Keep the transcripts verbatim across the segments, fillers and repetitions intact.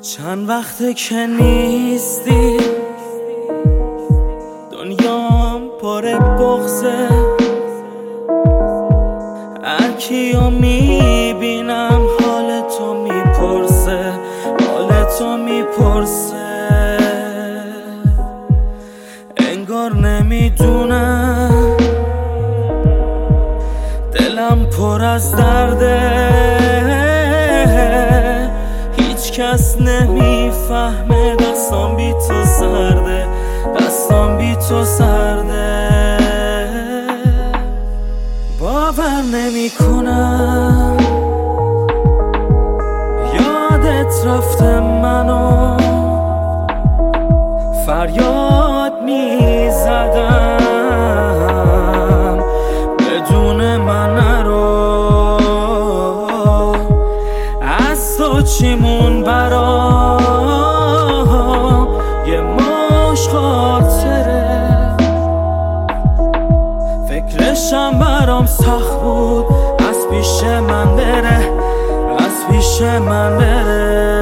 چند وقته که نیستی، دنیام پر بغضه. هر کیو میبینم حال تو میپرسه، حال تو میپرسه. انگار نمیدونم دلم پر از درده، هیچ کس نمیفهمه دستام بی تو سرده، دستام بی تو سرده. باور نمی کنم یادت رفته منو، فریاد می زدم بدون من نرو. از تو چیمون برام یه مش خاطره، فکرشم برام سخت بود از پیش من بره، از پیش من بره.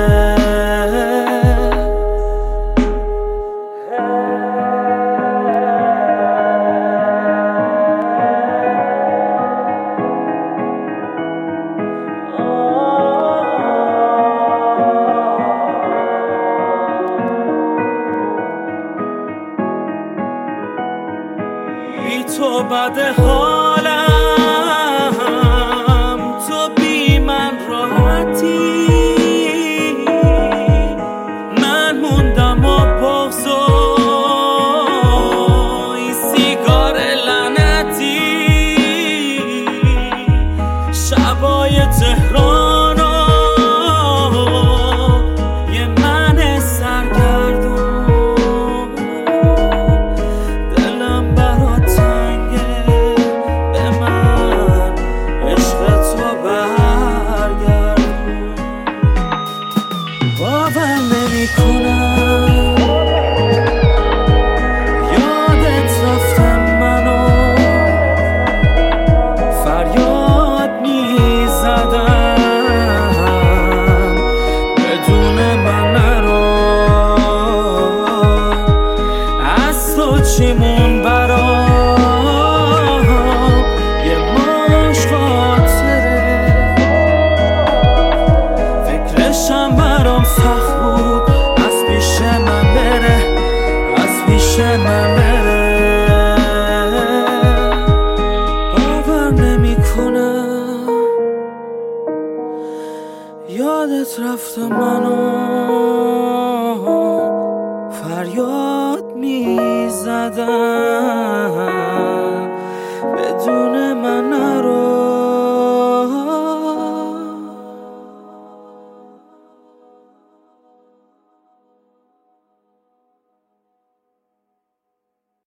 بی تو بد حالم، تو بی من راحتی. من موندم و بغض و این سیگار لعنتی. شبای تهران و یه من سرگردون، دلم برات تنگه، به من عشق تو برگردون. باور نمی کنم یادت رفته منو، فریاد می زدم بدون من نرو. از تو چیمون برام یه مش خاطره، فکرشم برام سخت